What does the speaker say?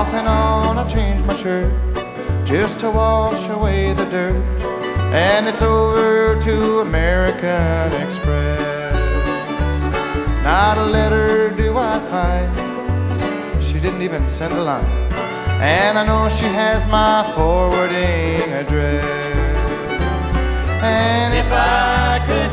Off and on I change my shirt just to wash away the dirt, and it's over to American Express. Not a letter do I find, she didn't even send a line, and I know she has my forwarding address. And if I